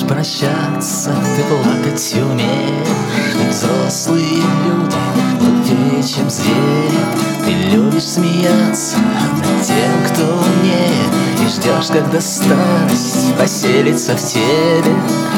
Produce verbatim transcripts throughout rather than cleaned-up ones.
прощаться, ты плакать умеешь. Ведь взрослые люди глупее, чем звери. Ты любишь смеяться над тем, кто умнее, и ждешь, когда старость поселится в теле.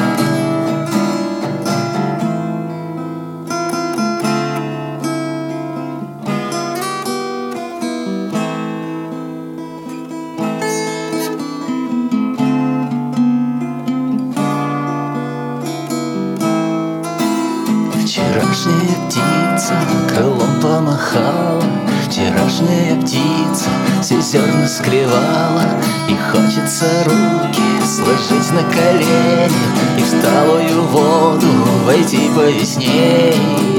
Вчерашняя птица крылом помахала, вчерашняя птица все зерна склевала. И хочется руки сложить на колени и в талую воду войти по весне.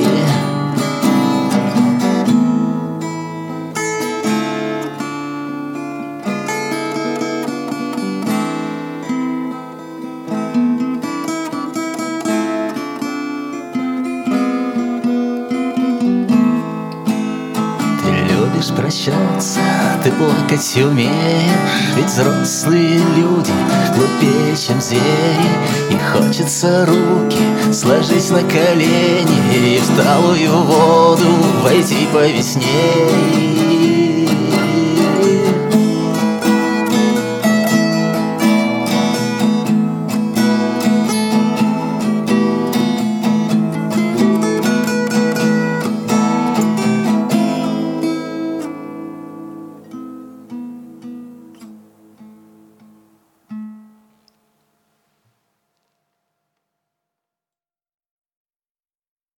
Любишь прощаться, ты плакать умеешь. Ведь взрослые люди глупее, чем звери. И хочется руки сложить на колени и в талую воду войти по весне.